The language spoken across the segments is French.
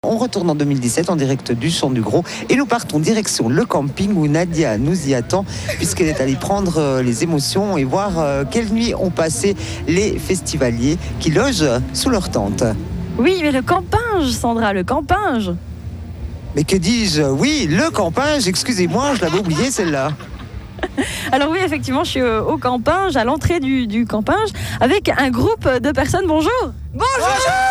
On retourne en 2017 en direct du Chant du Gros et nous partons direction le camping où Nadia nous y attend puisqu'elle est allée prendre les émotions et voir quelle nuit ont passé les festivaliers qui logent sous leur tente. Oui, mais le campinge, Sandra, le campinge. Mais que dis-je? Oui, le campinge, excusez-moi, je l'avais oublié celle-là. Alors oui, effectivement, je suis au campinge, à l'entrée du campinge, avec un groupe de personnes. Bonjour. Bonjour.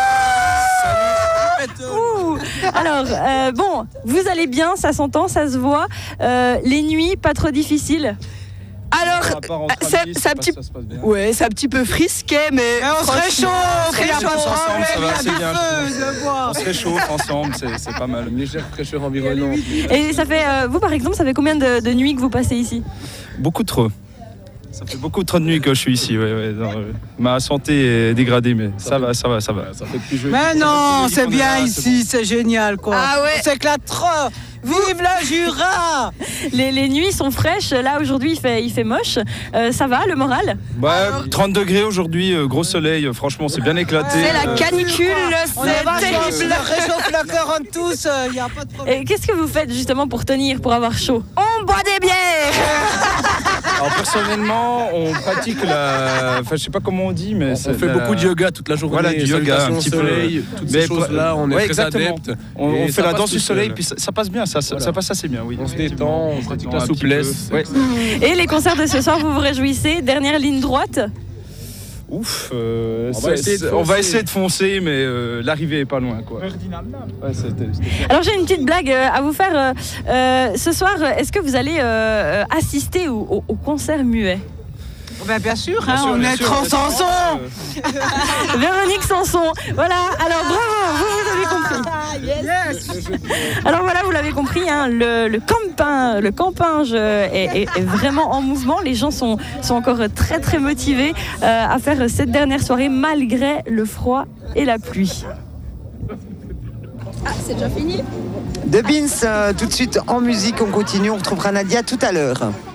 Ouh. Alors, bon, vous allez bien, ça s'entend, ça se voit. Les nuits, pas trop difficiles? Alors, c'est un petit, ouais, c'est un petit peu frisqué, mais on se réchauffe, on se réchauffe ensemble, ça va, c'est bien. On se réchauffe ensemble, c'est pas mal. Une légère fraîcheur environnante. Et ça fait, vous par exemple, ça fait combien de nuits que vous passez ici? Beaucoup trop. Ça fait beaucoup trop de nuits que je suis ici. Ma santé est dégradée, mais ça va. Ça fait plus joli. Mais non, c'est bien ici, c'est génial quoi. Ah ouais. On s'éclate trop. Vive le Jura! Les nuits sont fraîches. Là aujourd'hui il fait moche. Ça va, le moral? 30 degrés aujourd'hui, gros soleil. Franchement, c'est bien éclaté. C'est la canicule, c'est terrible. Réchauffe le cœur en tous, il n'y a pas de problème. Et qu'est-ce que vous faites justement pour tenir, pour avoir chaud? On boit des bières. Alors personnellement, on pratique je sais pas comment on dit, mais on fait beaucoup de yoga toute la journée. Voilà, du yoga, un petit soleil, toutes ces choses-là, on est très adeptes. On fait la danse du soleil, puis ça passe bien, ça passe assez bien, oui. On se détend, on pratique la souplesse. Et les concerts de ce soir, vous vous réjouissez? Dernière ligne droite? Ouf, on va essayer de foncer, mais l'arrivée est pas loin, quoi. Alors j'ai une petite blague à vous faire. Ce soir, est-ce que vous allez assister au concert muet? Ben bien sûr, on est trop Sanson. Véronique Sanson. Voilà, alors bravo, vous avez compris. Yes. Alors voilà, vous l'avez compris, hein, le campinge est vraiment en mouvement. Les gens sont encore très très motivés à faire cette dernière soirée malgré le froid et la pluie. Ah, c'est déjà fini? De Beans, tout de suite en musique, on continue, on retrouvera Nadia tout à l'heure.